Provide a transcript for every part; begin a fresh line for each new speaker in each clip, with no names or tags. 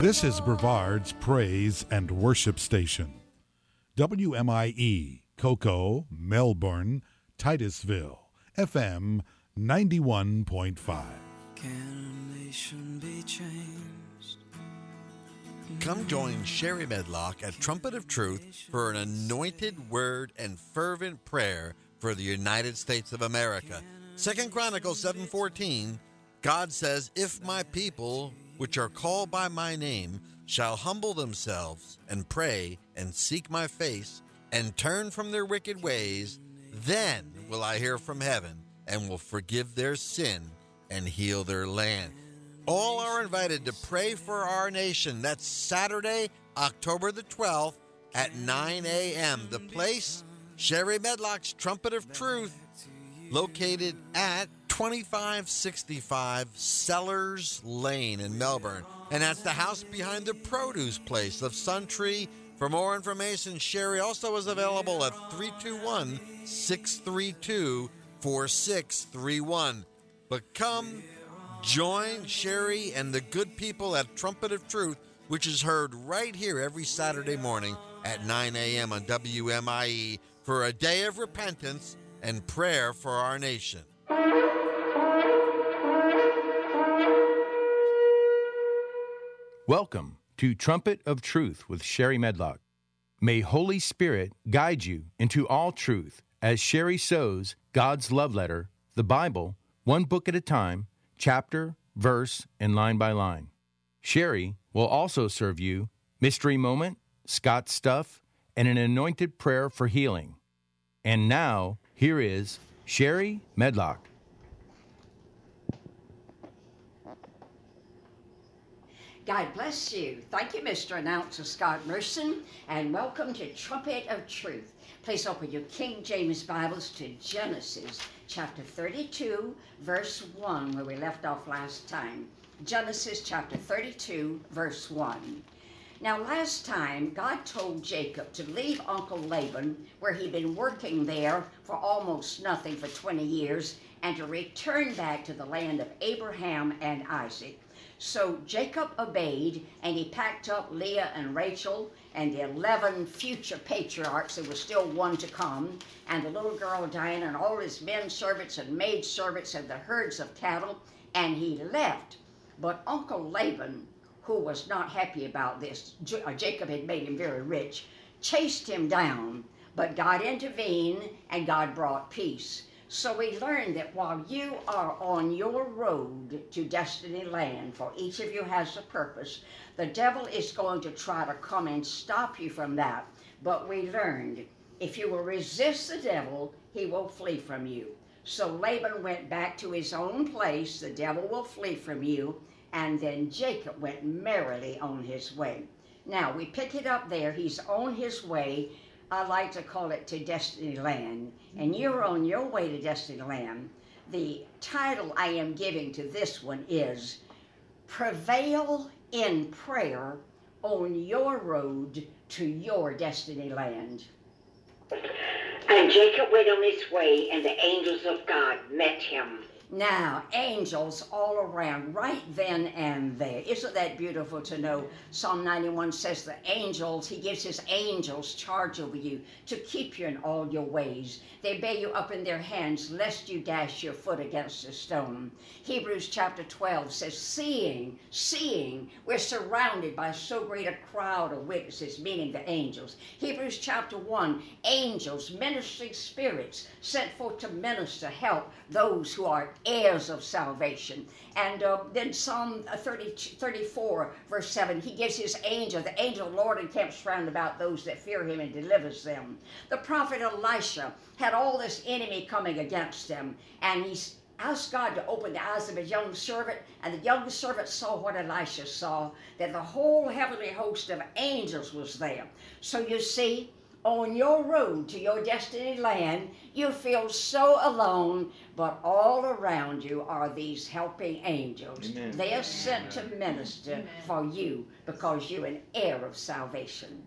This is Brevard's Praise and Worship Station. WMIE, Cocoa, Melbourne, Titusville, FM 91.5.
Can a nation be changed?
Come join Sherry Medlock at Trumpet of Truth for an anointed word and fervent prayer for the United States of America. 2 Chronicles 7:14, God says, "If my people, which are called by my name, shall humble themselves and pray and seek my face and turn from their wicked ways, then will I hear from heaven and will forgive their sin and heal their land." All are invited to pray for our nation. That's Saturday, October the 12th at 9 a.m. The place, Sherry Medlock's Trumpet of Truth, located at 2565 Sellers Lane in Melbourne. And that's the house behind the produce place of Suntree. For more information, Sherry also is available at 321-632-4631. But come join Sherry and the good people at Trumpet of Truth, which is heard right here every Saturday morning at 9 a.m. on WMIE for a day of repentance and prayer for our nation.
Welcome to Trumpet of Truth with Sherry Medlock. May Holy Spirit guide you into all truth as Sherry sows God's love letter, the Bible, one book at a time, chapter, verse, and line by line. Sherry will also serve you Mystery Moment, Scott's Stuff, and an anointed prayer for healing. And now, here is Sherry Medlock.
God bless you. Thank you, Mr. Announcer Scott Merson, and welcome to Trumpet of Truth. Please open your King James Bibles to Genesis chapter 32, verse 1, where we left off last time. Genesis chapter 32, verse 1. Now, last time, God told Jacob to leave Uncle Laban, where he'd been working there for almost nothing for 20 years, and to return back to the land of Abraham and Isaac. So Jacob obeyed, and he packed up Leah and Rachel and the 11 future patriarchs. There was still one to come, and the little girl Diana and all his men servants and maid servants and the herds of cattle, and he left. But Uncle Laban, who was not happy about this, Jacob had made him very rich, chased him down, but God intervened and God brought peace. So we learned that while you are on your road to Destiny Land, for each of you has a purpose, the devil is going to try to come and stop you from that. But we learned if you will resist the devil, he will flee from you. So Laban went back to his own place, the devil will flee from you, and then Jacob went merrily on his way. Now we pick it up there, he's on his way. I like to call it to Destiny Land, and you're on your way to Destiny Land. The title I am giving to this one is Prevail in Prayer on Your Road to Your Destiny Land.
And Jacob went on his way, and the angels of God met him.
Now, angels all around, right then and there. Isn't that beautiful to know? Psalm 91 says the angels, he gives his angels charge over you to keep you in all your ways. They bear you up in their hands, lest you dash your foot against a stone. Hebrews chapter 12 says, seeing, we're surrounded by so great a crowd of witnesses, meaning the angels. Hebrews chapter 1, angels, ministering spirits, sent forth to minister, help those who are heirs of salvation. And then Psalm 34, verse 7, he gives his angel, the angel of the Lord encamps round about those that fear him and delivers them. The prophet Elisha had all this enemy coming against him, and he asked God to open the eyes of his young servant, and the young servant saw what Elisha saw, that the whole heavenly host of angels was there. So you see, on your road to your Destiny Land, you feel so alone, but all around you are these helping angels. Amen. They are sent to minister for you because you're an heir of salvation.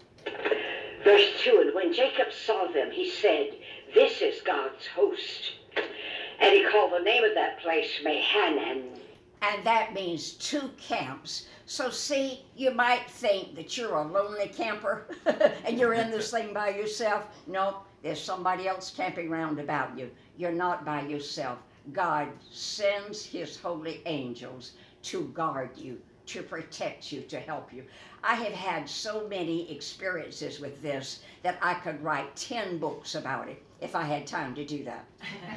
Verse 2, and when Jacob saw them, he said, this is God's host. And he called the name of that place Mahanaim.
And that means two camps. So see, you might think that you're a lonely camper and you're in this thing by yourself. No, there's somebody else camping round about you. You're not by yourself. God sends his holy angels to guard you, to protect you, to help you. I have had so many experiences with this that I could write 10 books about it if I had time to do that.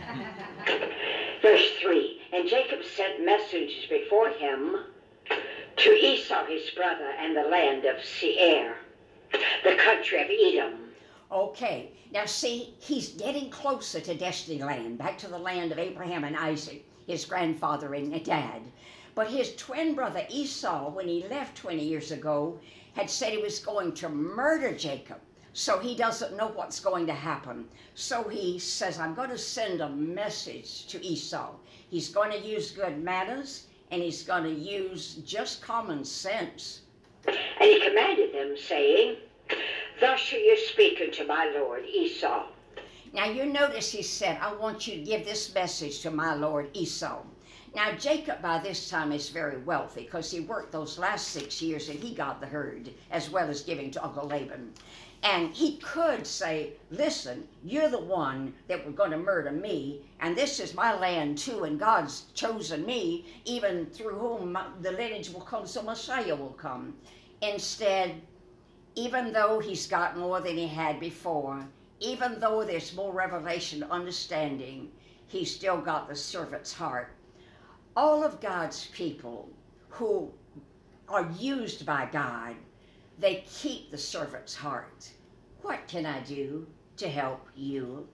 Verse 3, and Jacob sent messengers before him to Esau his brother and the land of Seir, the country of Edom.
Okay, now see, he's getting closer to Destiny Land, back to the land of Abraham and Isaac, his grandfather and dad. But his twin brother Esau, when he left 20 years ago, had said he was going to murder Jacob. So he doesn't know what's going to happen. So he says, I'm going to send a message to Esau. He's going to use good manners, and he's going to use just common sense.
And he commanded them, saying, thus shall you speak unto my lord Esau.
Now you notice he said, I want you to give this message to my lord Esau. Now Jacob by this time is very wealthy because he worked those last 6 years and he got the herd as well as giving to Uncle Laban. And he could say, listen, you're the one that were going to murder me, and this is my land too, and God's chosen me, even through whom the lineage will come, so Messiah will come. Instead, even though he's got more than he had before, even though there's more revelation, understanding, he's still got the servant's heart. All of God's people who are used by God, they keep the servant's heart. What can I do to help you?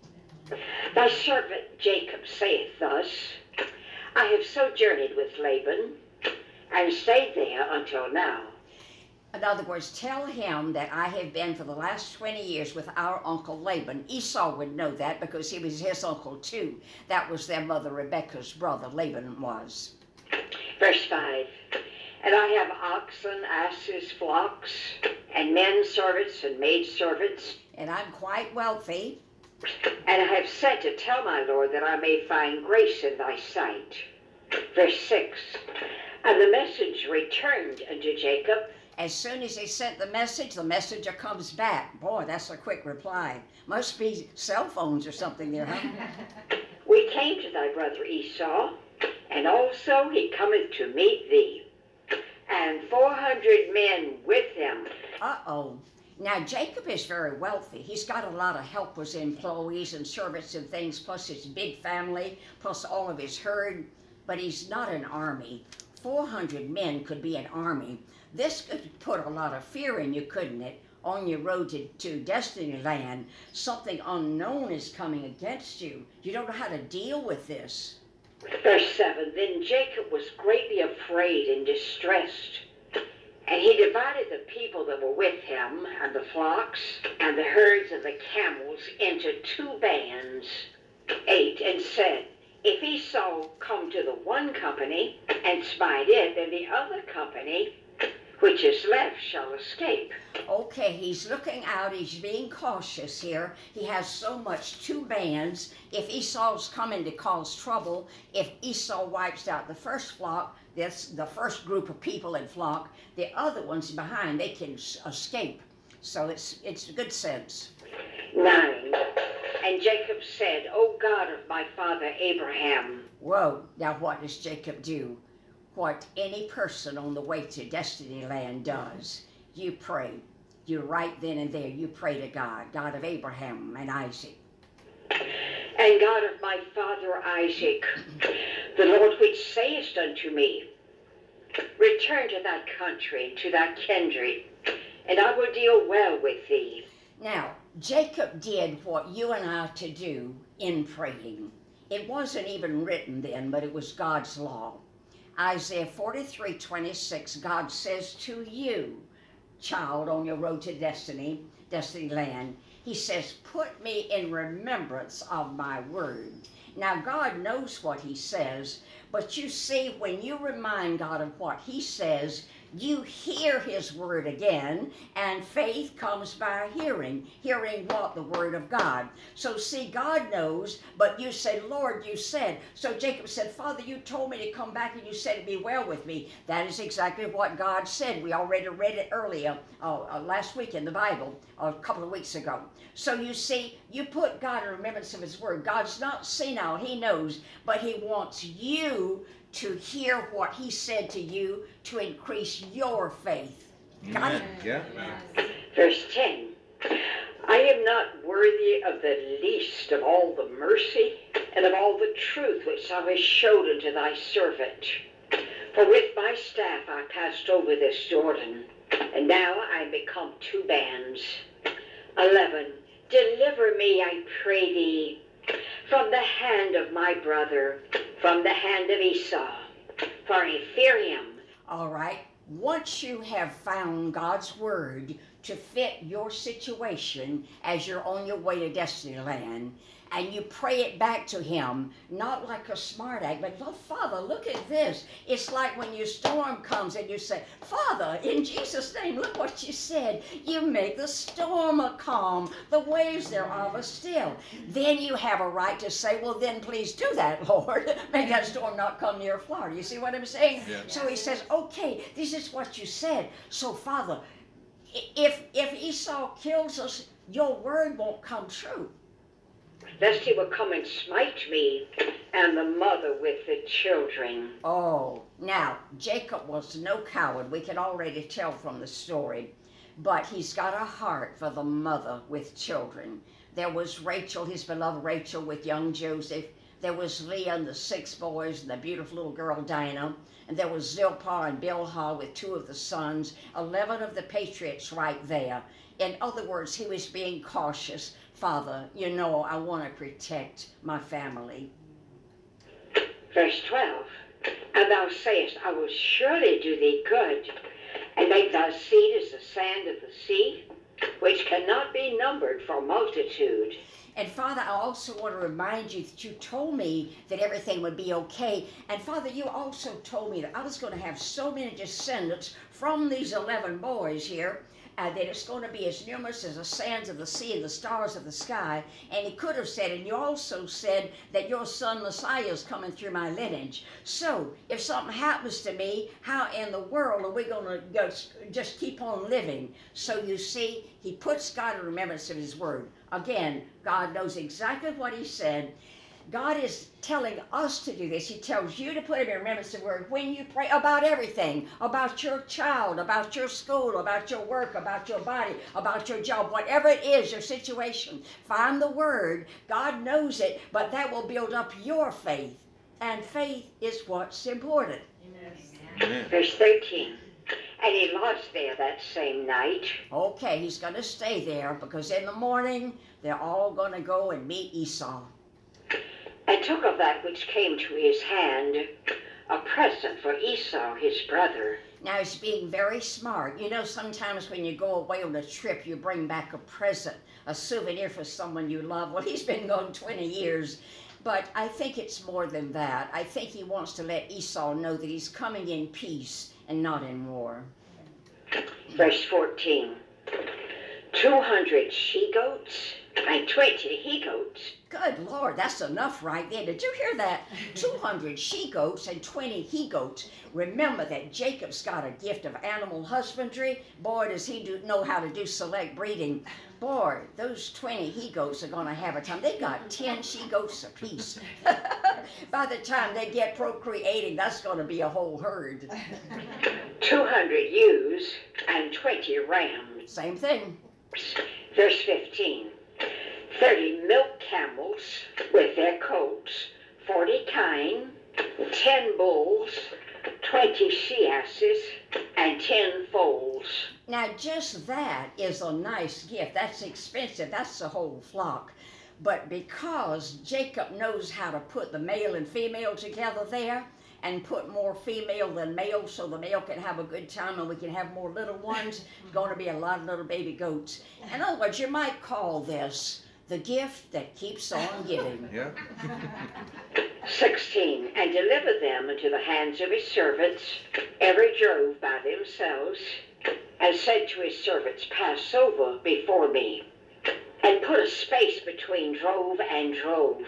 Thy servant Jacob saith thus, I have sojourneyed with Laban, and stayed there until now.
In other words, tell him that I have been for the last 20 years with our Uncle Laban. Esau would know that because he was his uncle too. That was their mother Rebekah's brother, Laban was.
Verse 5, and I have oxen, asses, flocks, and men servants and maid servants.
And I'm quite wealthy.
And I have sent to tell my Lord that I may find grace in thy sight. Verse 6, and the message returned unto Jacob.
As soon as he sent the messenger comes back. Boy, that's a quick reply. Must be cell phones or something there, huh?
We came to thy brother Esau, and also he cometh to meet thee, and 400 men with him.
Uh-oh. Now, Jacob is very wealthy. He's got a lot of helpers, employees, and servants and things, plus his big family, plus all of his herd. But he's not an army. 400 men could be an army. This could put a lot of fear in you, couldn't it? On your road to Destiny Land, something unknown is coming against you. You don't know how to deal with this.
Verse 7, then Jacob was greatly afraid and distressed. And he divided the people that were with him, and the flocks, and the herds of the camels into 2 bands, 8, and said, if Esau come to the one company, and smite it, then the other company, which is left, shall escape.
Okay, he's looking out, he's being cautious here. He has so much 2 bands. If Esau's coming to cause trouble, if Esau wipes out the first flock, that's the first group of people and flock, the other ones behind, they can escape. So it's good sense.
9, and Jacob said, O God of my father Abraham.
Whoa, now what does Jacob do? What any person on the way to Destiny Land does. You pray. You right then and there, you pray to God, God of Abraham and Isaac.
And God of my father Isaac, the Lord which sayest unto me, return to thy country, to thy kindred, and I will deal well with thee.
Now, Jacob did what you and I are to do in praying. It wasn't even written then, but it was God's law. Isaiah 43:26, God says to you, child on your road to Destiny Land, he says, put me in remembrance of my word. Now, God knows what he says, but you see, when you remind God of what he says, you hear his word again, and faith comes by hearing. Hearing what? The word of God. So see, God knows, but you say, Lord, you said. So Jacob said, Father, you told me to come back and you said it'd be well with me. That is exactly what God said. We already read it earlier, last week in the Bible, a couple of weeks ago. So you see, you put God in remembrance of his word. God's not senile, he knows, but he wants you to hear what he said to you to increase your faith. Got it?
Yeah.
Verse 10. I am not worthy of the least of all the mercy and of all the truth which thou hast showed unto thy servant. For with my staff I passed over this Jordan, and now I am become two bands. 11. Deliver me, I pray thee, from the hand of my brother, from the hand of Esau, for I fear him.
All right. Once you have found God's word to fit your situation as you're on your way to Destiny Land, and you pray it back to him, not like a smart aleck, but, oh, Father, look at this. It's like when your storm comes and you say, Father, in Jesus' name, look what you said. You make the storm a calm, the waves thereof are still. Then you have a right to say, well, then please do that, Lord. Make that storm not come near Florida. You see what I'm saying? Yeah. So he says, okay, this is what you said. So, Father, if Esau kills us, your word won't come true.
Lest he will come and smite me and the mother with the children.
Oh, now, Jacob was no coward. We can already tell from the story. But he's got a heart for the mother with children. There was Rachel, his beloved Rachel, with young Joseph. There was Leah and the 6 boys and the beautiful little girl Dinah. And there was Zilpah and Bilhah with 2 of the sons, 11 of the patriots right there. In other words, he was being cautious. Father, you know I want to protect my family.
Verse 12. And thou sayest, I will surely do thee good, and make thy seed as the sand of the sea, which cannot be numbered for multitude.
And Father, I also want to remind you that you told me that everything would be okay. And Father, you also told me that I was going to have so many descendants from these 11 boys here, that it's going to be as numerous as the sands of the sea and the stars of the sky. And he could have said, and you also said that your son Messiah is coming through my lineage. So if something happens to me, how in the world are we going to just keep on living? So you see, he puts God in remembrance of his word. Again, God knows exactly what he said. God is telling us to do this. He tells you to put him in remembrance of the word when you pray about everything, about your child, about your school, about your work, about your body, about your job, whatever it is, your situation. Find the word. God knows it, but that will build up your faith. And faith is what's important.
Amen. Verse 13. And he lodged there that same night.
Okay, he's going to stay there because in the morning they're all going to go and meet Esau.
And took of that which came to his hand a present for Esau his brother.
Now he's being very smart. You know, sometimes when you go away on a trip, you bring back a present, a souvenir for someone you love. Well, he's been gone 20 years. But I think it's more than that. I think he wants to let Esau know that he's coming in peace and not in war.
Verse 14. 200 she-goats and 20 he-goats.
Good Lord, that's enough right there. Did you hear that? 200 she-goats and 20 he-goats. Remember that Jacob's got a gift of animal husbandry. Boy, does he know how to do select breeding. Boy, those 20 he-goats are going to have a time. They got 10 she-goats apiece. By the time they get procreating, that's going to be a whole herd.
200 ewes and 20 rams.
Same thing.
Verse 15. 30 milk camels with their colts, 40 kine, 10 bulls, 20 she-asses, and 10 foals.
Now, just that is a nice gift. That's expensive. That's the whole flock. But because Jacob knows how to put the male and female together there, and put more female than male so the male can have a good time and we can have more little ones, going to be a lot of little baby goats. In other words, you might call this the gift that keeps on giving.
Yeah.
16. And deliver them into the hands of his servants, every drove by themselves, and said to his servants, Pass over before me, and put a space between drove and drove.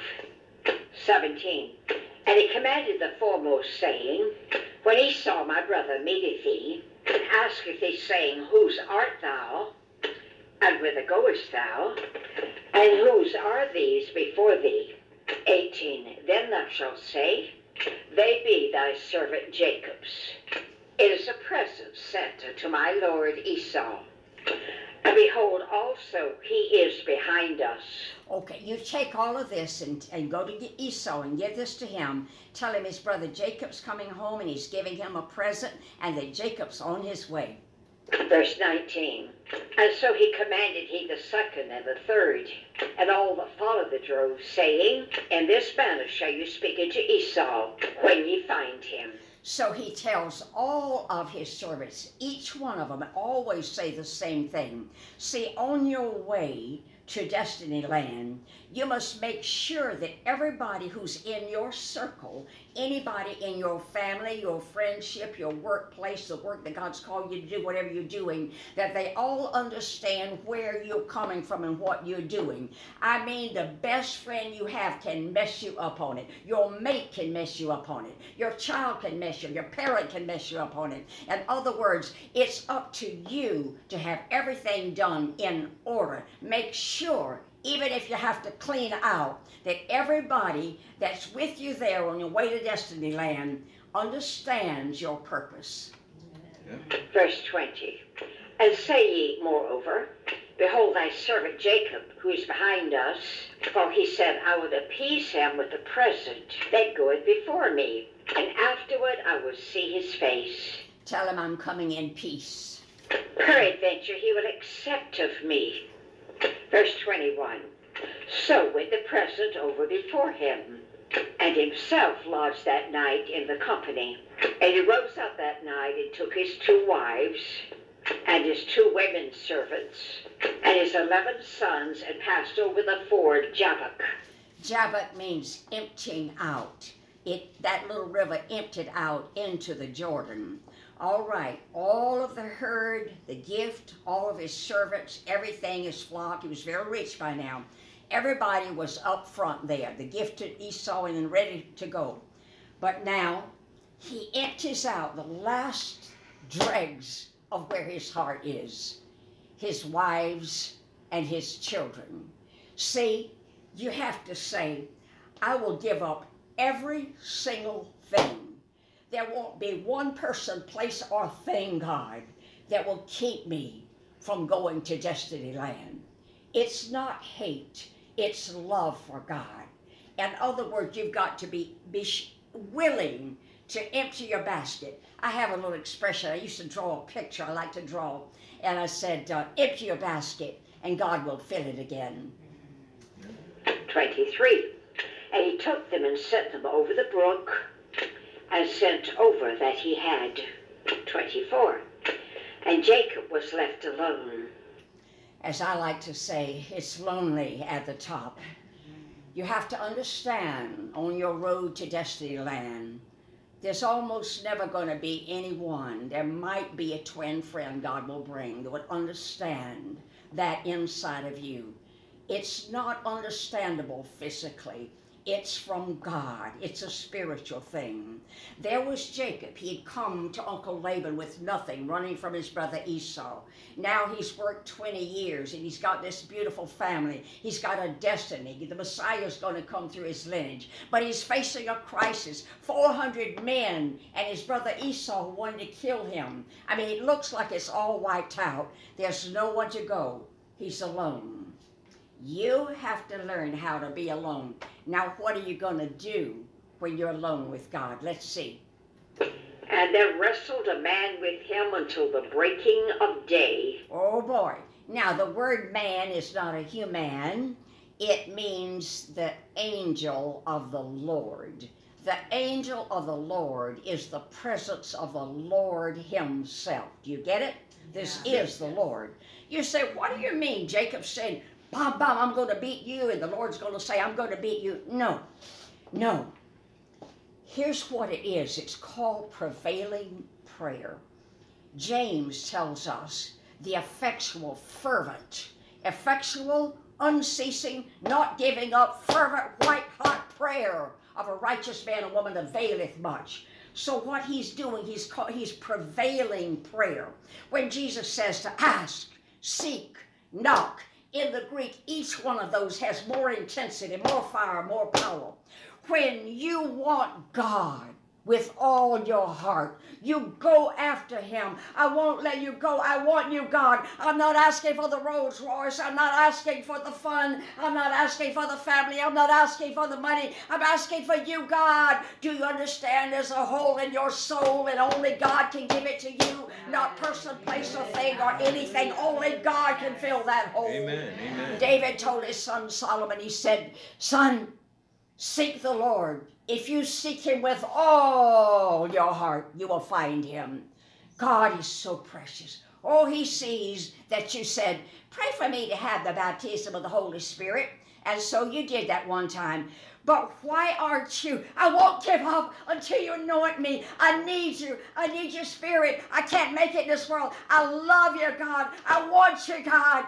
17. And he commanded the foremost, saying, When Esau my brother meeteth thee, and asketh thee, saying, Whose art thou? And whither goest thou? And whose are these before thee? 18. Then thou shalt say, They be thy servant Jacob's. It is a present sent unto my lord Esau. And behold, also he is behind us.
Okay, you take all of this and go to Esau and give this to him. Tell him his brother Jacob's coming home and he's giving him a present and that Jacob's on his way.
Verse 19. And so he commanded he the second and the third, and all that followed the drove, saying, In this manner shall you speak unto Esau when ye find him.
So he tells all of his servants, each one of them, always say the same thing. See, on your way to Destiny Land, you must make sure that everybody who's in your circle, anybody in your family, your friendship, your workplace, the work that God's called you to do, whatever you're doing, that they all understand where you're coming from and what you're doing. I mean, the best friend you have can mess you up on it. Your mate can mess you up on it. Your child can mess you up. Your parent can mess you up on it. In other words, it's up to you to have everything done in order. Make sure, even if you have to clean out, that everybody that's with you there on your way to Destiny Land understands your purpose.
Verse 20. And say ye, moreover, Behold thy servant Jacob, who is behind us, for he said, I would appease him with the present that goeth before me, and afterward I will see his face.
Tell him I'm coming in peace.
Peradventure he will accept of me. Verse 21. So went the present over before him, and himself lodged that night in the company. And he rose up that night and took his 2 wives, and his 2 women servants, and his 11 sons, and passed over the ford Jabbok.
Jabbok means emptying out. That little river emptied out into the Jordan. All right, all of the herd, the gift, all of his servants, everything, his flock. He was very rich by now. Everybody was up front there, the gift to Esau and ready to go. But now he empties out the last dregs of where his heart is, his wives and his children. See, you have to say, I will give up every single thing. There won't be one person, place, or thing, God, that will keep me from going to Destiny Land. It's not hate, it's love for God. In other words, you've got to be willing to empty your basket. I have a little expression. I used to draw a picture. I like to draw. And I said, empty your basket, and God will fill it again.
23. And he took them and sent them over the brook, and sent over that he had. 24. And Jacob was left alone.
As I like to say, it's lonely at the top. You have to understand, on your road to Destiny Land, there's almost never going to be anyone. There might be a twin friend God will bring that would understand that inside of you. It's not understandable physically. It's from God. It's a spiritual thing. There was Jacob. He had come to Uncle Laban with nothing, running from his brother Esau. Now he's worked 20 years, and he's got this beautiful family. He's got a destiny. The Messiah's going to come through his lineage. But he's facing a crisis. 400 men, and his brother Esau wanted to kill him. I mean, it looks like it's all wiped out. There's no one to go. He's alone. You have to learn how to be alone. Now, what are you going to do when you're alone with God? Let's see.
And there wrestled a man with him until the breaking of day.
Oh, boy. Now, the word man is not a human. It means the angel of the Lord. The angel of the Lord is the presence of the Lord himself. Do you get it? This is the Lord. You say, what do you mean? Jacob said, Bam, bam, I'm going to beat you, and the Lord's going to say, I'm going to beat you. No. Here's what it is. It's called prevailing prayer. James tells us the effectual, unceasing, not giving up, fervent, white-hot prayer of a righteous man and woman availeth much. So what he's doing, he's prevailing prayer. When Jesus says to ask, seek, knock, in the Greek, each one of those has more intensity, more fire, more power. When you want God with all your heart, you go after him. I won't let you go. I want you, God. I'm not asking for the Rolls Royce. I'm not asking for the fun. I'm not asking for the family. I'm not asking for the money. I'm asking for you, God. Do you understand there's a hole in your soul and only God can give it to you? Not person, place, or thing or anything. Only God can fill that hole.
Amen. Amen.
David told his son Solomon, he said, son, seek the Lord. If you seek him with all your heart, you will find him. God is so precious. Oh, he sees that you said, pray for me to have the baptism of the Holy Spirit. And so you did that one time. But why aren't you? I won't give up until you anoint me. I need you. I need your spirit. I can't make it in this world. I love you, God. I want you, God.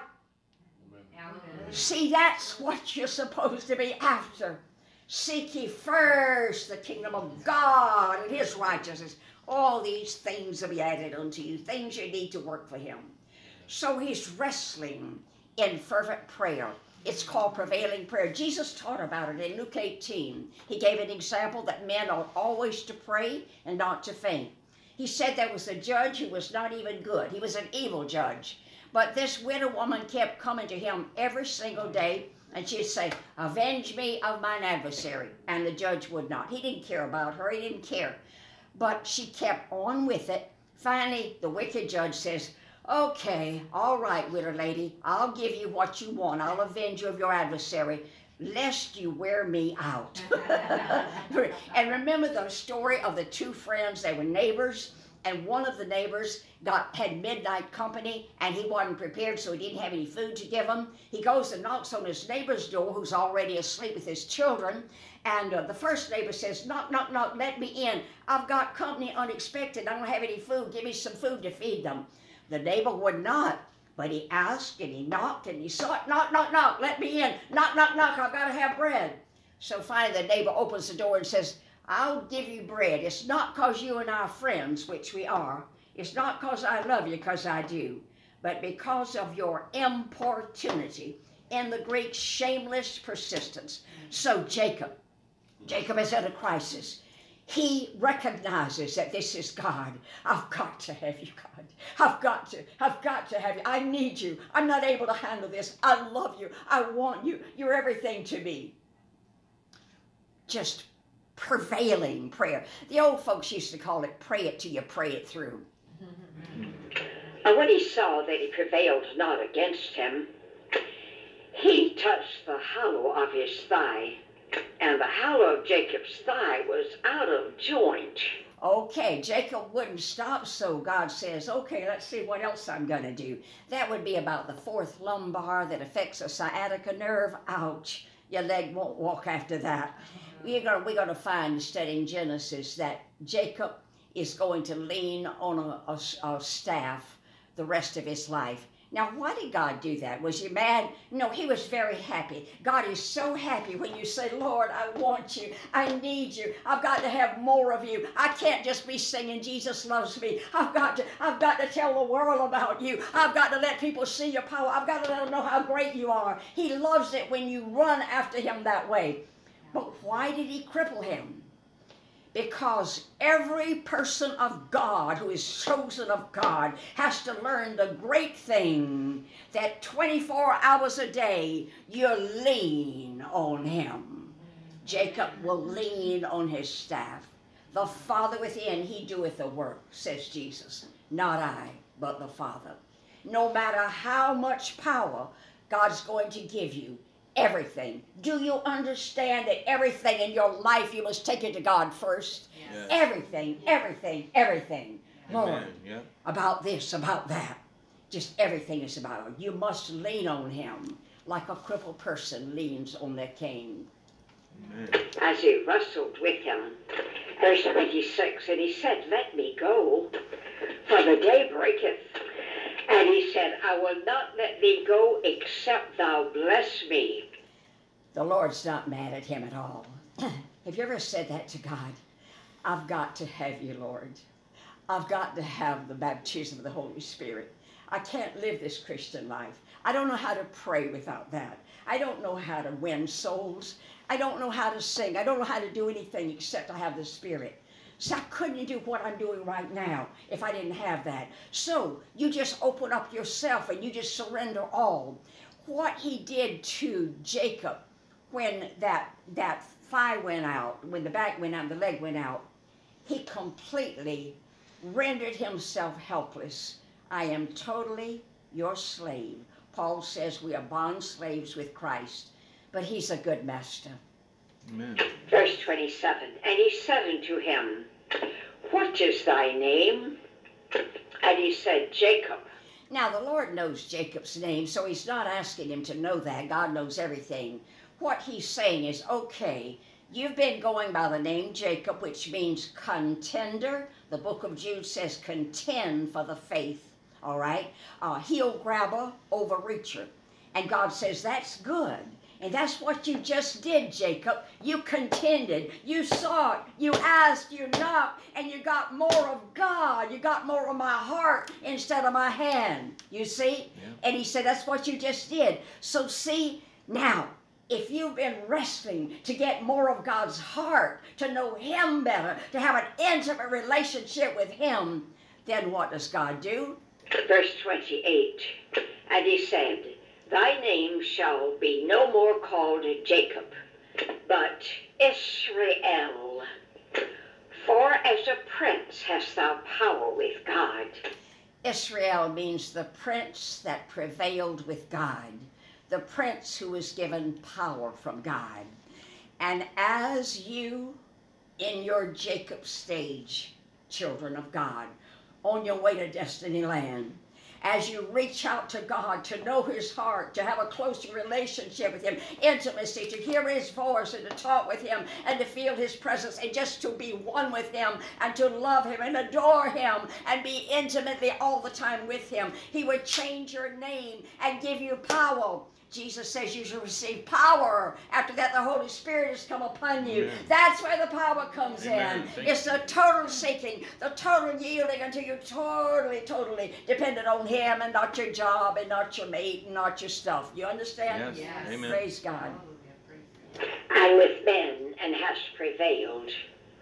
See, that's what you're supposed to be after. Seek ye first the kingdom of God and his righteousness. All these things will be added unto you, things you need to work for him. So he's wrestling in fervent prayer. It's called prevailing prayer. Jesus taught about it in Luke 18. He gave an example that men ought always to pray and not to faint. He said there was a judge who was not even good. He was an evil judge. But this widow woman kept coming to him every single day, and she'd say, avenge me of mine adversary. And the judge would not. He didn't care about her. He didn't care. But she kept on with it. Finally, the wicked judge says, okay, all right, widow lady, I'll give you what you want. I'll avenge you of your adversary, lest you wear me out. And remember the story of the two friends. They were neighbors. And one of the neighbors had midnight company, and he wasn't prepared, so he didn't have any food to give them. He goes and knocks on his neighbor's door, who's already asleep with his children, and the first neighbor says, knock, knock, knock, let me in. I've got company unexpected. I don't have any food. Give me some food to feed them. The neighbor would not, but he asked, and he knocked, and he saw it. Knock, knock, knock, let me in. Knock, knock, knock, I've got to have bread. So finally the neighbor opens the door and says, I'll give you bread. It's not because you and I are friends, which we are. It's not because I love you, because I do. But because of your importunity. In the Greek, shameless persistence. So Jacob is at a crisis. He recognizes that this is God. I've got to have you, God. I've got to have you. I need you. I'm not able to handle this. I love you. I want you. You're everything to me. Just prevailing prayer. The old folks used to call it pray it till you pray it through.
And when he saw that he prevailed not against him, he touched the hollow of his thigh, and the hollow of Jacob's thigh was out of joint.
Okay, Jacob wouldn't stop, so God says, okay, let's see what else I'm going to do. That would be about the fourth lumbar that affects the sciatica nerve. Ouch. Your leg won't walk after that. We're going to find, studying Genesis, that Jacob is going to lean on a staff the rest of his life. Now, why did God do that? Was he mad? No, he was very happy. God is so happy when you say, Lord, I want you. I need you. I've got to have more of you. I can't just be singing, Jesus loves me. I've got to tell the world about you. I've got to let people see your power. I've got to let them know how great you are. He loves it when you run after him that way. But why did he cripple him? Because every person of God who is chosen of God has to learn the great thing that 24 hours a day you lean on him. Jacob will lean on his staff. The Father within, he doeth the work, says Jesus. Not I, but the Father. No matter how much power God's going to give you, everything. Do you understand that everything in your life you must take it to God first? Yes. Everything. Lord, yeah. About this, about that. Just everything is about him. You must lean on him like a crippled person leans on their cane.
as he wrestled with him. Verse 26, and he said, let me go, for the day breaketh. And he said, I will not let thee go except thou bless me.
The Lord's not mad at him at all. Have you ever said that to God? I've got to have you, Lord. I've got to have the baptism of the Holy Spirit. I can't live this Christian life. I don't know how to pray without that. I don't know how to win souls. I don't know how to sing. I don't know how to do anything except I have the Spirit. So I couldn't do what I'm doing right now if I didn't have that. So you just open up yourself and you just surrender all. What he did to Jacob when that thigh went out, when the back went out, the leg went out, he completely rendered himself helpless. I am totally your slave. Paul says we are bond slaves with Christ, but he's a good master.
Amen.
Verse 27, and he said unto him, what is thy name? And he said, Jacob.
Now the Lord knows Jacob's name, so he's not asking him to know that. God knows everything. What he's saying is, okay, you've been going by the name Jacob, which means contender. The book of Jude says contend for the faith. All right, heel grabber, overreacher. And God says, that's good. And that's what you just did, Jacob. You contended, you sought, you asked, you knocked, and you got more of God. You got more of my heart instead of my hand. You see? Yeah. And he said, that's what you just did. So see, now, if you've been wrestling to get more of God's heart, to know him better, to have an intimate relationship with him, then what does God do?
Verse 28, and he said, thy name shall be no more called Jacob, but Israel. For as a prince hast thou power with God.
Israel means the prince that prevailed with God, the prince who was given power from God. And as you, in your Jacob stage, children of God, on your way to Destiny Land, as you reach out to God to know his heart, to have a closer relationship with him, intimacy, to hear his voice and to talk with him and to feel his presence and just to be one with him and to love him and adore him and be intimately all the time with him. He would change your name and give you power. Jesus says you shall receive power. After that, the Holy Spirit has come upon you. Amen. That's where the power comes in. It's the total seeking, the total yielding until you're totally dependent on him and not your job and not your mate and not your stuff. You understand?
Yes. Yes. Amen.
Praise God.
And with men and hast prevailed.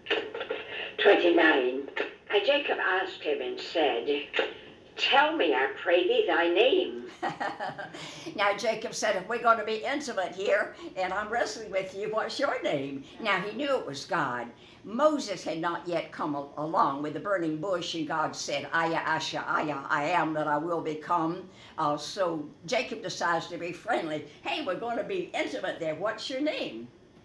29. And Jacob asked him and said, tell me, I pray thee, thy name.
Now Jacob said, if we're going to be intimate here and I'm wrestling with you, what's your name? Now he knew it was God. Moses had not yet come along with the burning bush, and God said, Aya, Asha, Aya, I am that I will become. So Jacob decides to be friendly. Hey, we're going to be intimate there. What's your name?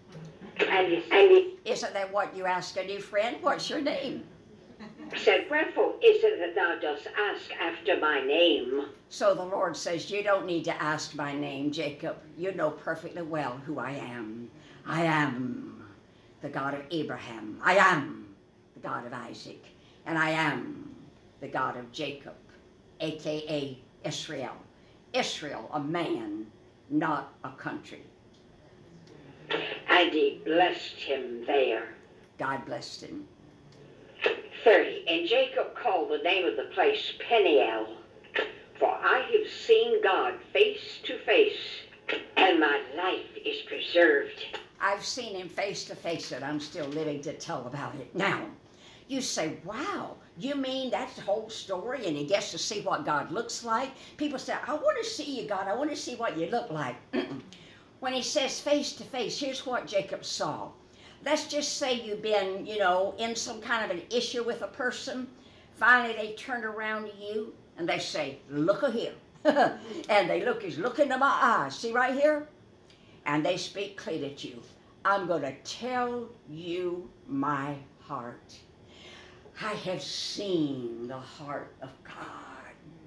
Isn't that what you ask a new friend? What's your name?
Said, wherefore is it that thou dost ask after my name?
So the Lord says, you don't need to ask my name, Jacob. You know perfectly well who I am. I am the God of Abraham. I am the God of Isaac. And I am the God of Jacob, a.k.a. Israel. Israel, a man, not a country.
And he blessed him there.
God blessed him.
30. And Jacob called the name of the place Peniel, for I have seen God face to face, and my life is preserved.
I've seen him face to face, and I'm still living to tell about it. Now, you say, wow, you mean that's the whole story, and he gets to see what God looks like? People say, I want to see you, God. I want to see what you look like. When he says face to face, here's what Jacob saw. Let's just say you've been, in some kind of an issue with a person. Finally, they turn around to you and they say, look here. And they look into my eyes. See right here? And they speak clear at you. I'm going to tell you my heart. I have seen the heart of God.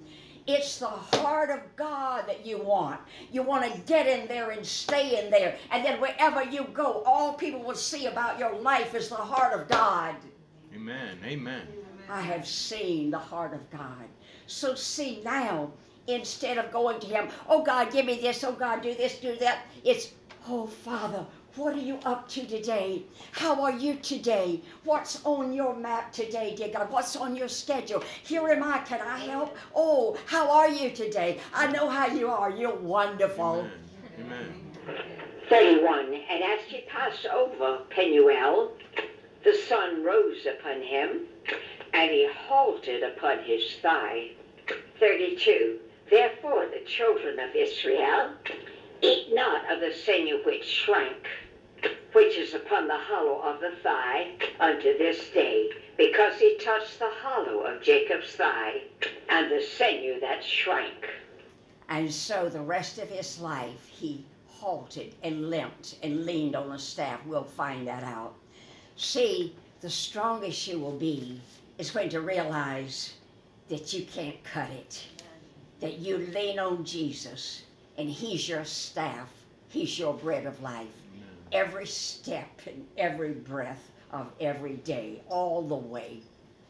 It's the heart of God that you want. You want to get in there and stay in there. And then wherever you go, all people will see about your life is the heart of God.
Amen. Amen.
I have seen the heart of God. So see now, instead of going to him, oh God, give me this, oh God, do this, do that, it's, oh Father, what are you up to today? How are you today? What's on your map today, dear God? What's on your schedule? Here am I. Can I help? Oh, how are you today? I know how you are. You're wonderful.
Amen.
31. And as he passed over Penuel, the sun rose upon him, and he halted upon his thigh. 32. Therefore the children of Israel eat not of the sinew which shrank, which is upon the hollow of the thigh unto this day, because he touched the hollow of Jacob's thigh, and the sinew that shrank.
And so the rest of his life, he halted and limped and leaned on a staff. We'll find that out. See, the strongest you will be is when to realize that you can't cut it, that you lean on Jesus, and he's your staff, he's your bread of life. Every step and every breath of every day, all the way.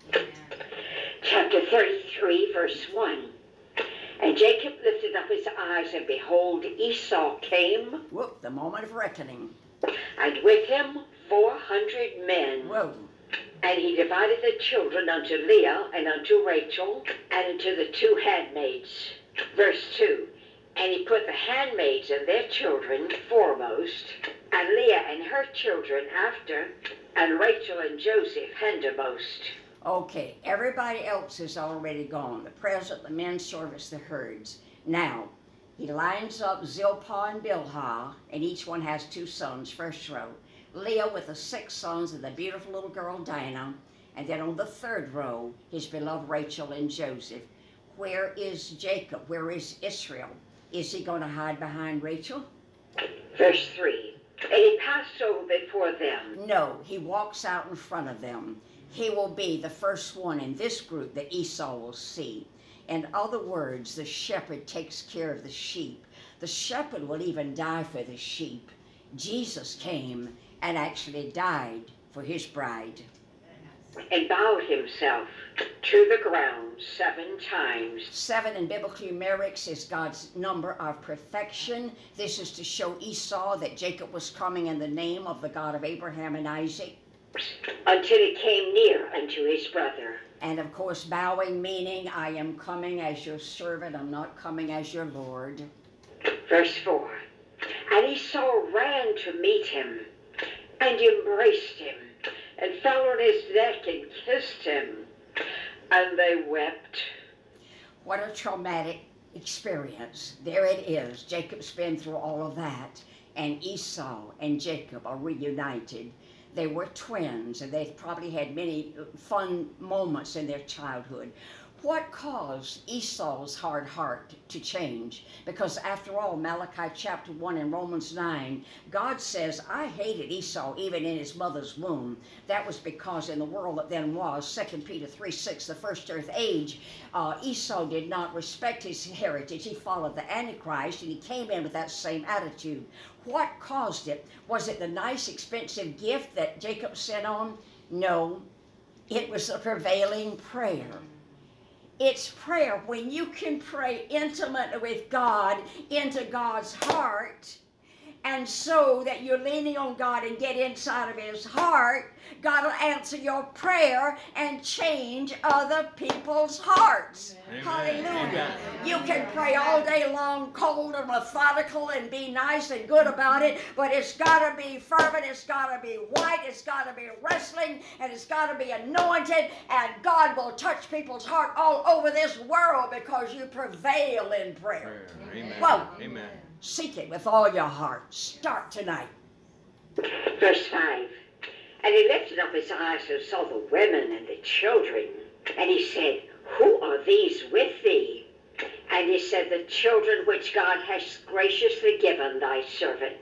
Chapter 33, verse 1. And Jacob lifted up his eyes, and behold, Esau came.
Whoop, the moment of reckoning.
And with him 400 men.
Whoa.
And he divided the children unto Leah and unto Rachel, and unto the 2 handmaids. Verse 2. And he put the handmaids and their children foremost, and Leah and her children after, and Rachel and Joseph hindermost.
Okay, everybody else is already gone. The present, the men service, the herds. Now, he lines up Zilpah and Bilhah, and each one has 2 sons, first row. Leah with the 6 sons and the beautiful little girl Dinah, and then on the 3rd row, his beloved Rachel and Joseph. Where is Jacob? Where is Israel? Is he going to hide behind Rachel?
Verse 3. And he passed over before them.
No, he walks out in front of them. He will be the first one in this group that Esau will see. In other words, the shepherd takes care of the sheep. The shepherd will even die for the sheep. Jesus came and actually died for his bride.
And bowed himself to the ground 7 times.
7 in biblical numerics is God's number of perfection. This is to show Esau that Jacob was coming in the name of the God of Abraham and Isaac.
Until he came near unto his brother.
And of course, bowing meaning, I am coming as your servant, I'm not coming as your Lord.
Verse 4. And Esau ran to meet him, and embraced him, and fell on his neck and kissed him, and they wept.
What a traumatic experience. There it is. Jacob's been through all of that, and Esau and Jacob are reunited. They were twins, and they probably had many fun moments in their childhood. What caused Esau's hard heart to change? Because after all, Malachi chapter 1 and Romans 9, God says, I hated Esau even in his mother's womb. That was because in the world that then was, 2 Peter 3:6, the first earth age, Esau did not respect his heritage. He followed the Antichrist, and he came in with that same attitude. What caused it? Was it the nice, expensive gift that Jacob sent on? No, it was the prevailing prayer. It's prayer. When you can pray intimately with God, into God's heart, and so that you're leaning on God and get inside of his heart, God will answer your prayer and change other people's hearts. Amen. Hallelujah. Amen. You can pray all day long, cold and methodical, and be nice and good about it, but it's got to be fervent, it's got to be white, it's got to be wrestling, and it's got to be anointed, and God will touch people's heart all over this world because you prevail in prayer.
Amen.
Well,
Amen.
Seek it with all your heart. Start tonight.
Verse 5. And he lifted up his eyes and saw the women and the children. And he said, Who are these with thee? And he said, The children which God has graciously given thy servant.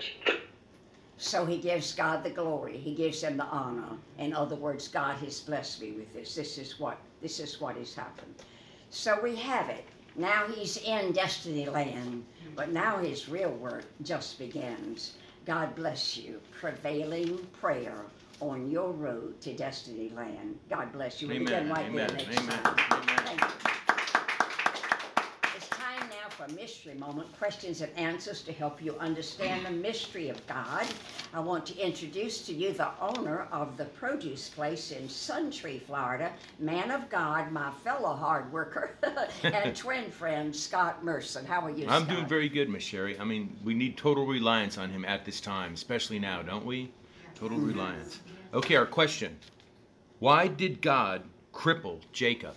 So he gives God the glory. He gives him the honor. In other words, God has blessed me with this. This is what has happened. So we have it. Now he's in Destiny Land, but now his real work just begins. God bless you. Prevailing prayer on your road to Destiny Land. God bless you. We'll begin right there next time. Thank you. It's time now for a mystery moment, questions and answers to help you understand the mystery of God. I want to introduce to you the owner of the produce place in Suntree, Florida, man of God, my fellow hard worker, and twin friend, Scott Merson. How are you, Scott?
I'm doing very good, Miss Sherry. I mean, we need total reliance on him at this time, especially now, don't we? Total reliance. Okay, our question. Why did God cripple Jacob?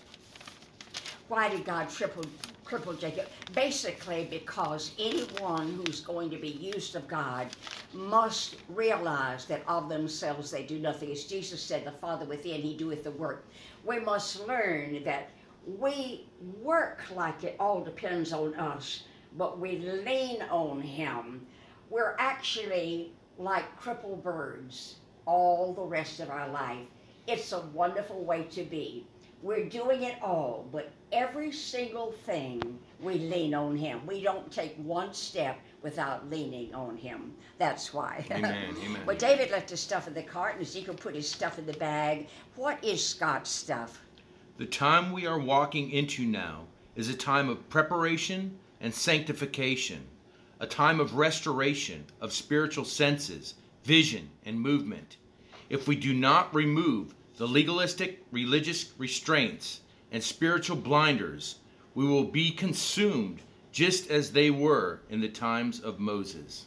Why did God cripple Jacob? Basically, because anyone who's going to be used of God must realize that of themselves they do nothing. As Jesus said, the Father within, he doeth the work. We must learn that we work like it all depends on us, but we lean on him. We're actually like crippled birds all the rest of our life. It's a wonderful way to be. We're doing it all, but every single thing we lean on him. We don't take one step without leaning on him. That's why.
Amen. Amen.
Well, David left his stuff in the cart and Ezekiel put his stuff in the bag. What is Scott's stuff?
The time we are walking into now is a time of preparation and sanctification, a time of restoration of spiritual senses, vision, and movement. If we do not remove the legalistic religious restraints and spiritual blinders, we will be consumed just as they were in the times of Moses.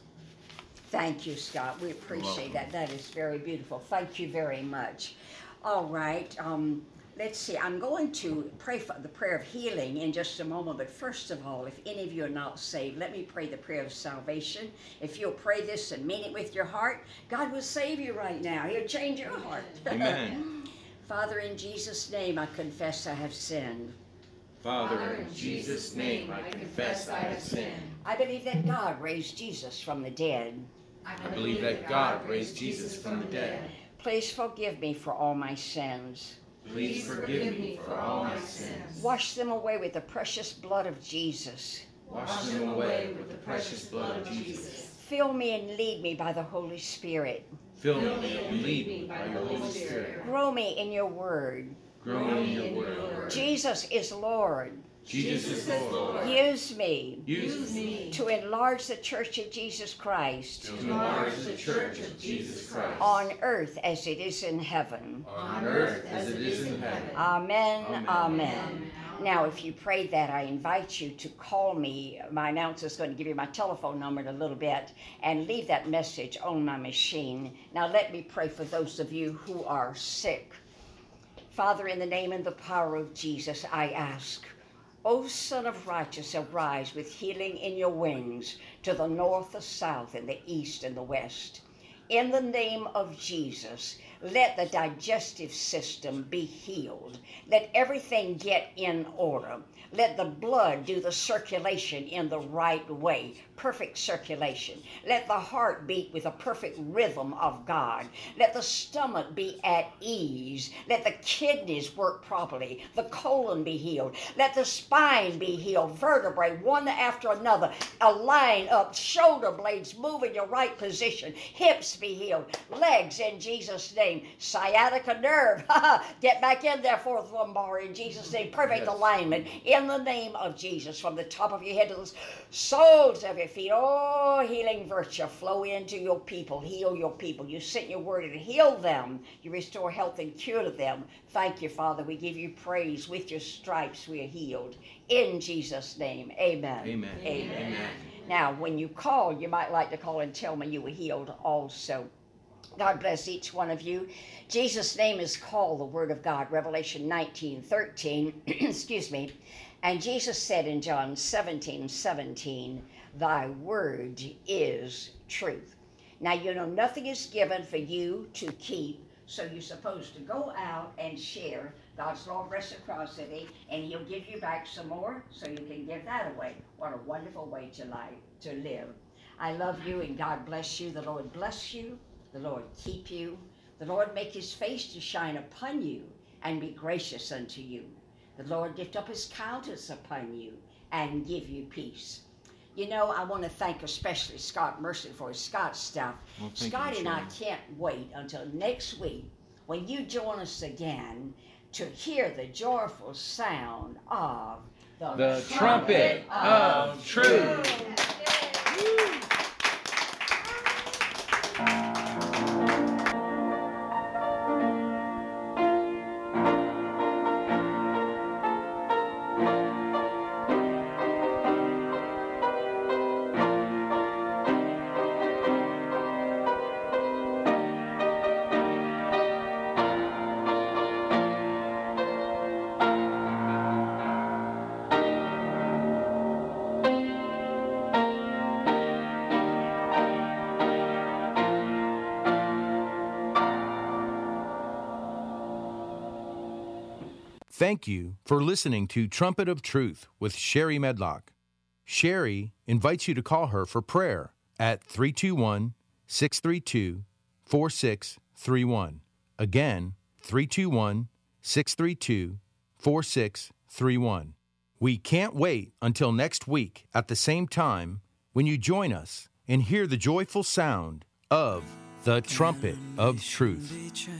Thank you, Scott. We appreciate that. That is very beautiful. Thank you very much. All right. Let's see. I'm going to pray for the prayer of healing in just a moment. But first of all, if any of you are not saved, let me pray the prayer of salvation. If you'll pray this and mean it with your heart, God will save you right now. He'll change your heart.
Amen.
Father, in Jesus' name, I confess I have sinned.
Father, in Jesus' name, I confess I have sinned.
I believe that God raised Jesus from the dead.
I believe that God raised Jesus from the dead.
Please forgive me for all my sins.
Please forgive me for all my sins.
Wash them away with the precious blood of Jesus.
Wash them away with the precious blood of Jesus.
Fill me and lead me by the Holy Spirit.
Fill me and lead me by your Holy Spirit.
Grow me in your word.
Grow me in your word.
Jesus is Lord.
Jesus is Lord.
Use me
Use me
to enlarge the Church of Jesus Christ
to enlarge the Church of Jesus Christ
on earth as it is in heaven.
on earth as it is in heaven.
Amen.
Amen.
Amen. Now, if you prayed that, I invite you to call me. My announcer is going to give you my telephone number in a little bit and leave that message on my machine. Now, let me pray for those of you who are sick. Father, in the name and the power of Jesus, I ask, O Son of Righteousness, arise with healing in your wings to the north, the south, and the east, and the west. In the name of Jesus, let the digestive system be healed. Let everything get in order. Let the blood do the circulation in the right way, perfect circulation. Let the heart beat with a perfect rhythm of God. Let the stomach be at ease. Let the kidneys work properly. The colon be healed. Let the spine be healed. Vertebrae, one after another, align up. Shoulder blades move in your right position. Hips be healed. Legs in Jesus' name. Sciatica nerve, get back in there, fourth lumbar in Jesus' name. Perfect alignment in the name of Jesus, from the top of your head to the soles of your feet. Oh, healing virtue flow into your people. Heal your people. You sent your word and heal them. You restore health and cure to them. Thank you, Father. We give you praise. With your stripes we are healed. In Jesus' name, amen.
Amen.
Amen.
Amen.
Now, when you call, you might like to call and tell me you were healed also. God bless each one of you. Jesus' name is called the Word of God, Revelation 19:13. Excuse me. And Jesus said in John 17:17, thy word is truth. Now, you know, nothing is given for you to keep, so you're supposed to go out and share God's law of reciprocity, and he'll give you back some more so you can give that away. What a wonderful way to live. I love you, and God bless you. The Lord bless you. The Lord keep you. The Lord make his face to shine upon you and be gracious unto you. The Lord lift up his countenance upon you and give you peace. You know, I want to thank especially Scott Mercer for his Scott stuff.
Well, thank
Scott
you,
and I
Michelle.
can't wait until next week when you join us again to hear the joyful sound of
The trumpet of truth.
Thank you for listening to Trumpet of Truth with Sherry Medlock. Sherry invites you to call her for prayer at 321-632-4631. Again, 321-632-4631. We can't wait until next week at the same time when you join us and hear the joyful sound of the Trumpet of Truth.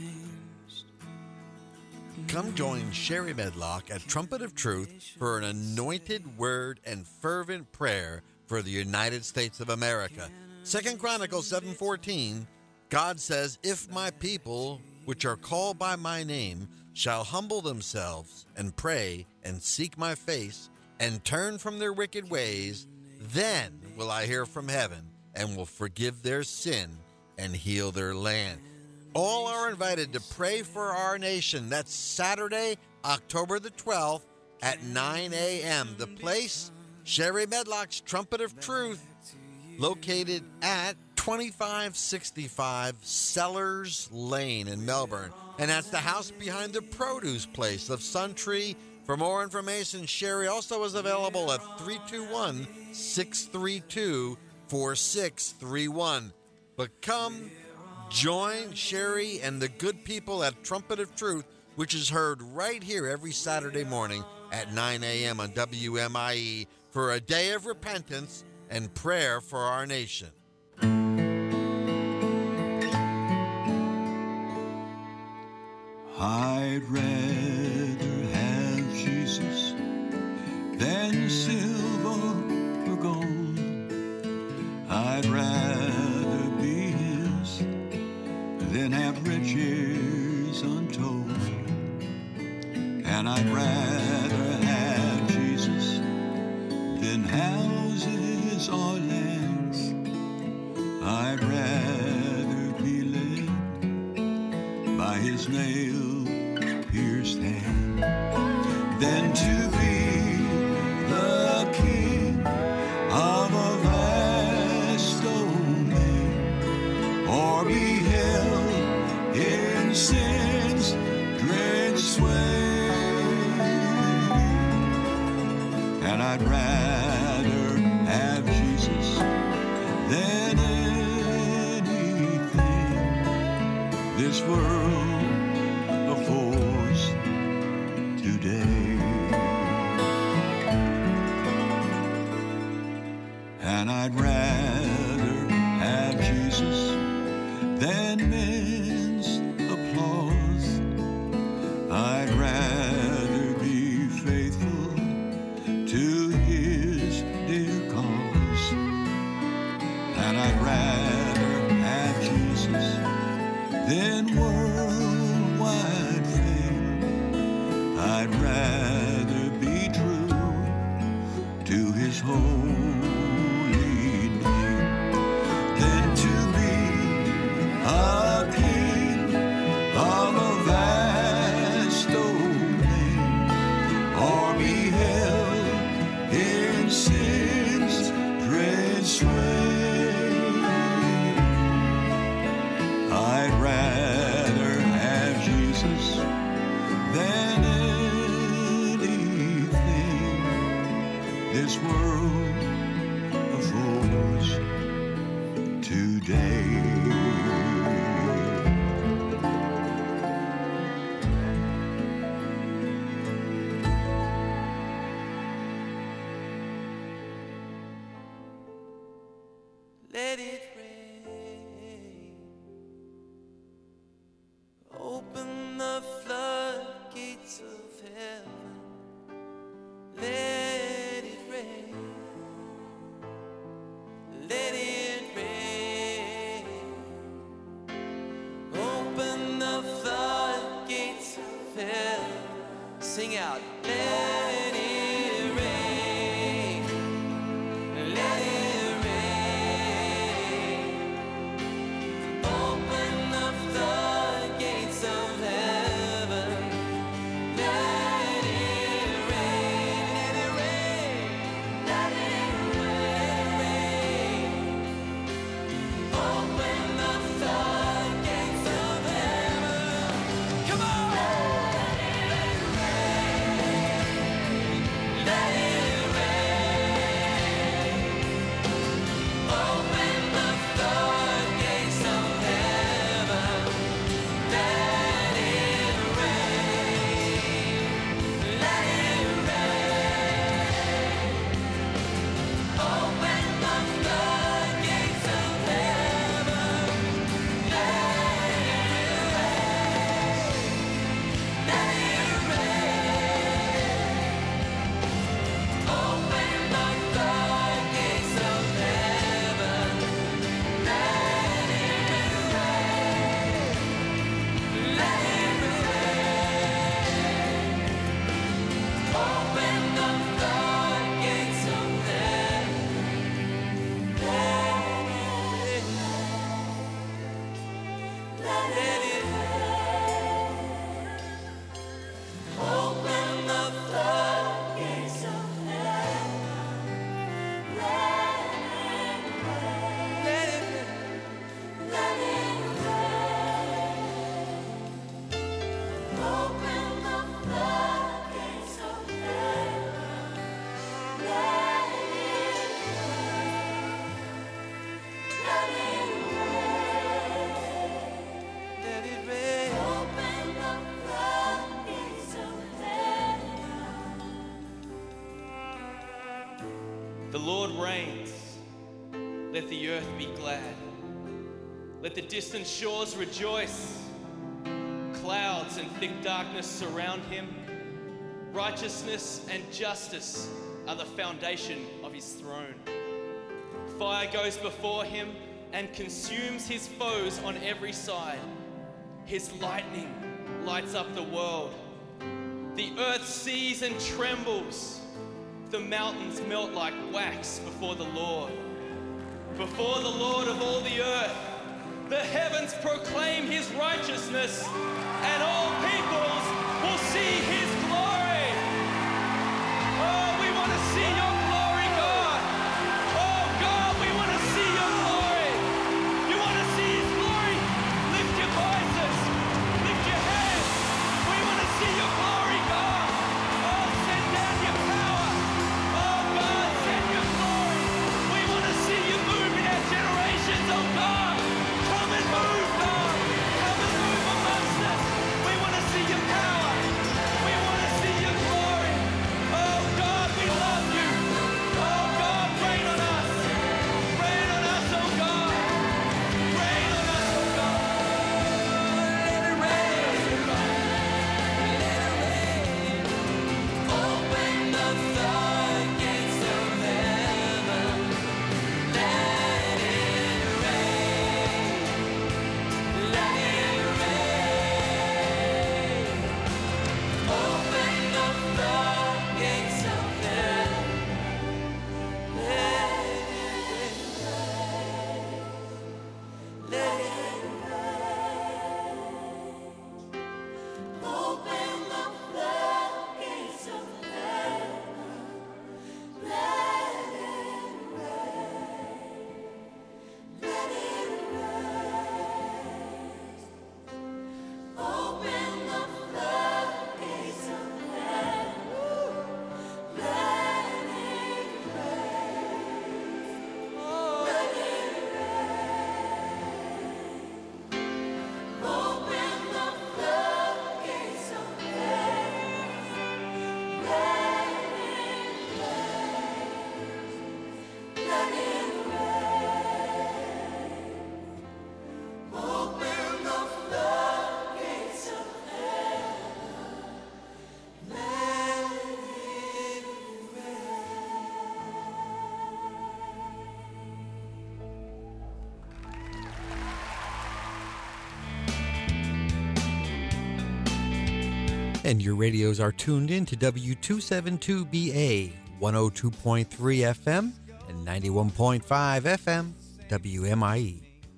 Come join Sherry Medlock at Trumpet of Truth for an anointed word and fervent prayer for the United States of America. 2 Chronicles 7:14, God says, "If my people, which are called by my name, shall humble themselves and pray and seek my face and turn from their wicked ways, then will I hear from heaven and will forgive their sin and heal their land." All are invited to pray for our nation. That's Saturday, October the 12th at 9 a.m. The place, Sherry Medlock's Trumpet of Truth, located at 2565 Sellers Lane in Melbourne. And that's the house behind the produce place of Sun Tree. For more information, Sherry also is available at 321-632-4631. But come join Sherry and the good people at Trumpet of Truth, which is heard right here every Saturday morning at 9 a.m. on WMIE for a day of repentance and prayer for our nation.
I'd rather have Jesus than silver or gold. I'd rather be his than have riches untold. And I'd rather have Jesus than houses or lands. I'd rather be led by his nail-pierced hand than to be the king of a vast domain, or be held in sin's dread sway. And I'd rather have Jesus than anything this world affords today. And I'd rather have Jesus than men's applause. I'd rather be faithful to his dear cause. And I'd rather have Jesus than worldwide fame. I'd rather be true to his holy name than to be a king of a vast domain, or be held in sin's dread sway. I'd rather have Jesus than anything this world affords today. let it rain. Open the floodgates of heaven, let it rain. Let it rain. Open the floodgates of heaven. Sing out. Let it rain. Let it rain. Open the floodgates of heaven. Let it rain. Let it rain. Let it rain. Open the floodgates of heaven. Come on. Let it rain. Open the floodgates of heaven. Let it rain. Let it rain. Open the floodgates of heaven. Let it rain. Let it rain. Open the floodgates of heaven. Let it rain. Let it rain. Open the floodgates of heaven. Let it rain. Open the floodgates of heaven. Let it rain. Let it rain. Open the floodgates of heaven. Let it rain. Let it rain. Let it rain. Open the floodgates of heaven.
The Lord reigns. Let the earth be glad. Let the distant shores rejoice. Clouds and thick darkness surround him. Righteousness and justice are the foundation of his throne. Fire goes before him and consumes his foes on every side. His lightning lights up the world. The earth sees and trembles. The mountains melt like wax before the Lord. Before the Lord of all the earth, the heavens proclaim his righteousness, and all peoples will see his glory. Oh, we want to see your glory, God. Oh, God, we want to see your glory. You want to see his glory? Lift your voices. Lift your hands. We want to see your glory, God. Oh, send down your power. Oh, God, send your glory. We want to see you move in our generations, oh, God. Come and move, God. Come and move amongst us. We want to see your power. We
and your radios are tuned in to W272BA 102.3 FM and 91.5 FM WMIE.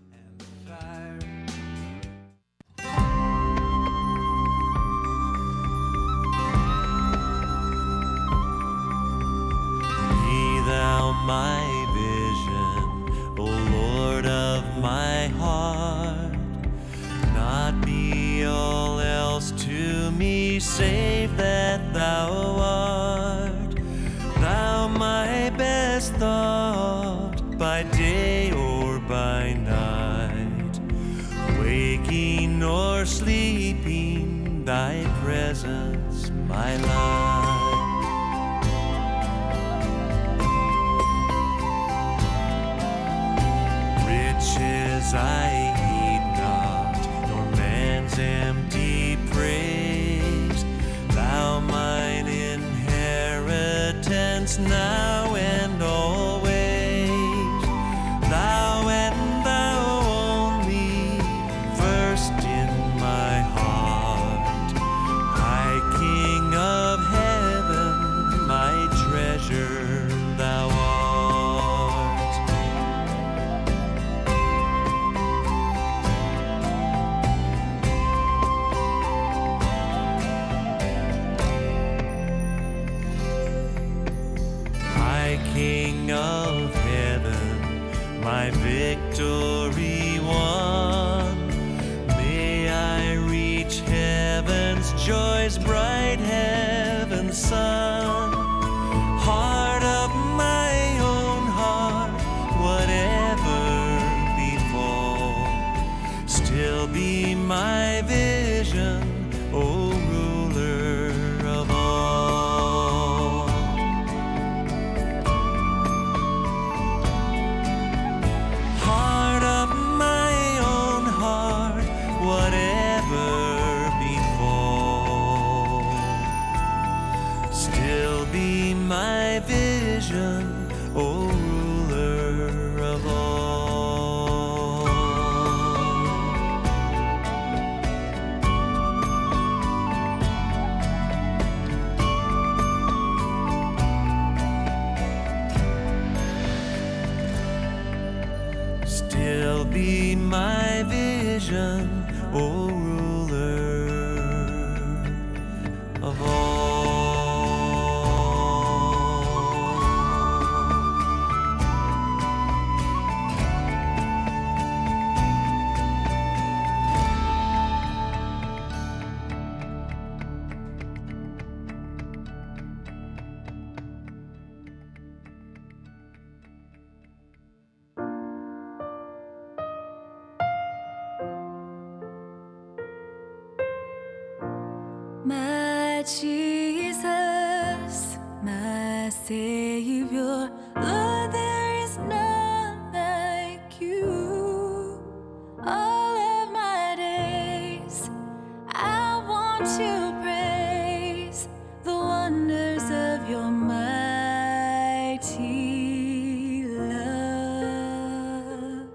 My vision, O Lord of my heart, not be all else to me save that thou art. Thou my best thought by day or by night, waking or sleeping, thy presence my life. I heed not, nor man's empty praise. Thou mine inheritance now and always. Thou and thou only, first in my heart. High King of heaven, my treasure thou art. King of heaven, my victory won. May I reach heaven's joys, bright heaven's sun. Heart of my own heart, whatever befall, still be my vision, O ruler of all. My vision, O ruler of all. Still be my vision, O ruler of all.
My Jesus, my Savior, Lord, there is none like you. All of my days, I want to praise the wonders of your mighty love.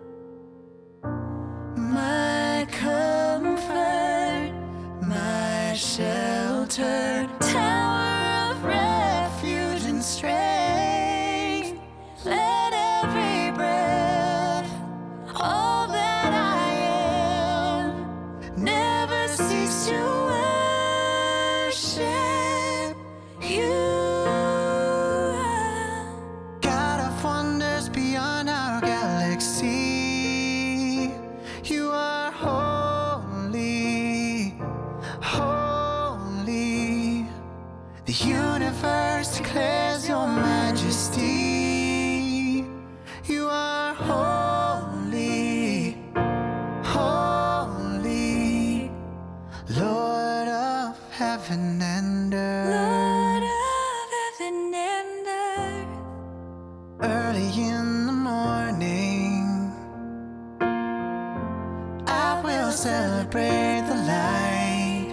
My comfort, my shelter, tower of refuge and strength. Let every breath, all that I am, never cease to worship you.
God of wonders beyond our galaxy, you are holy, holy. The universe declares your majesty. You are holy, holy, Lord of heaven and earth.
Lord of heaven and earth.
Early in the morning, I will celebrate the light.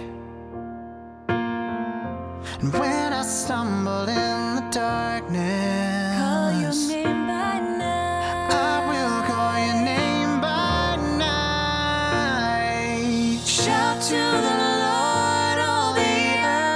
And when I stumble in the darkness,
Call your name by night.
I will call your name by night. Shout to the Lord, all the earth.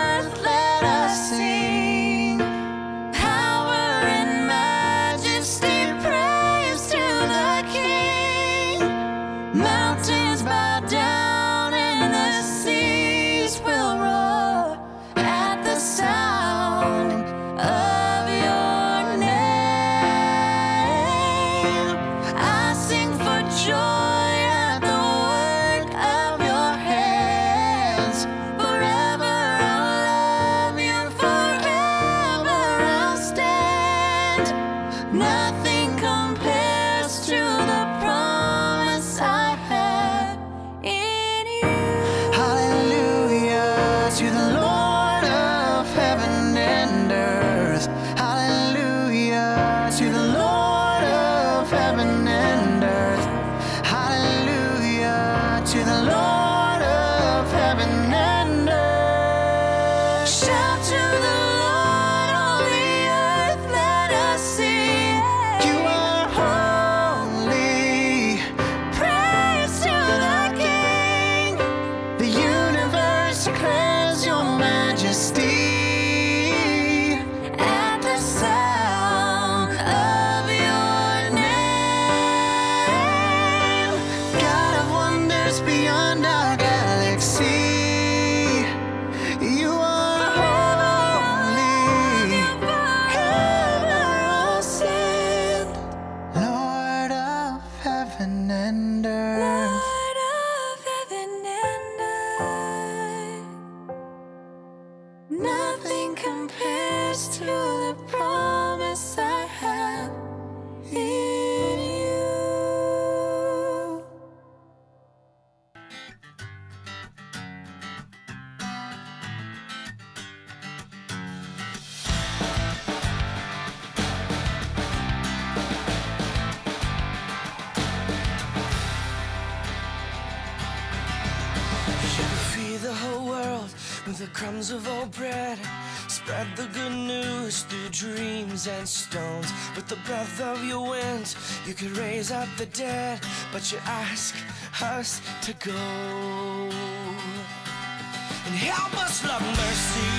Nothing compares to the promise I have in you.
Hallelujah to the Lord of heaven and earth. Hallelujah to the Lord of heaven and earth. Hallelujah to the Lord of heaven and earth.
Shout to the Lord, all the earth, let us sing.
You are holy.
Praise to the King.
The universe declares your majesty.
At the sound of your name,
God of wonders beyond our galaxy. You are holy.
forever I'll sing.
Lord of heaven and earth.
Lord of heaven and earth, nothing compares to the promise I have in you.
You could feed the whole world with the crumbs of old bread. Spread the good news through dreams and stones. With the breath of your wind, you could raise up the dead. But you ask us to go and help us love mercy,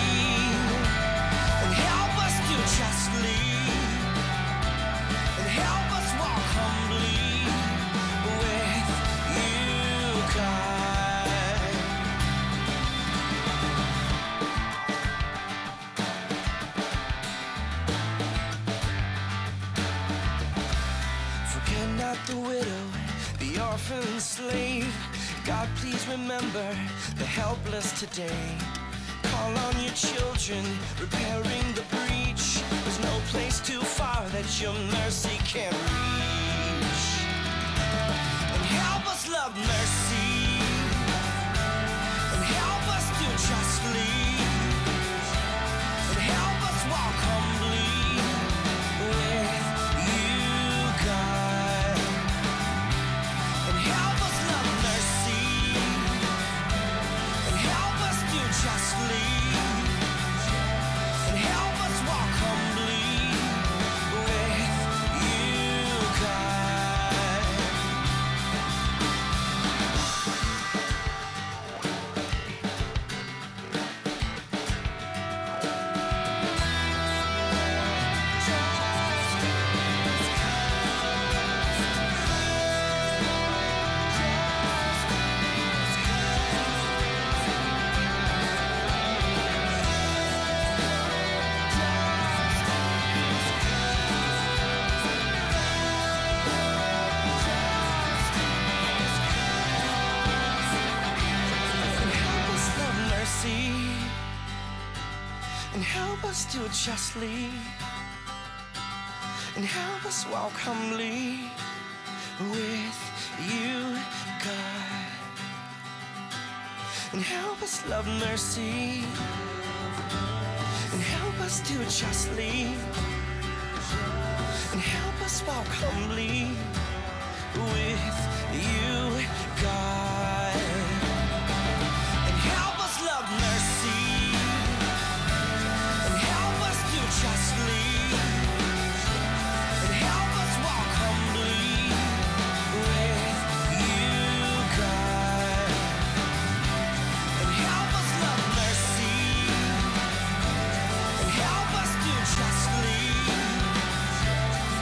and help us do justly, and help us walk humbly with you, God. Forget not the widow, the orphan and slave. God, please remember the helpless today. Call on your children, repairing the breach. There's no place too far that your mercy can't reach. And help us love mercy, and help us do justly, and help us walk humbly with you, God. And help us love mercy, and help us do justly, and help us walk humbly with you, God. And help us love mercy, and help us do it justly, and help us walk humbly with you, God. And help us love mercy, and help us do it justly, and help us walk humbly with you, God.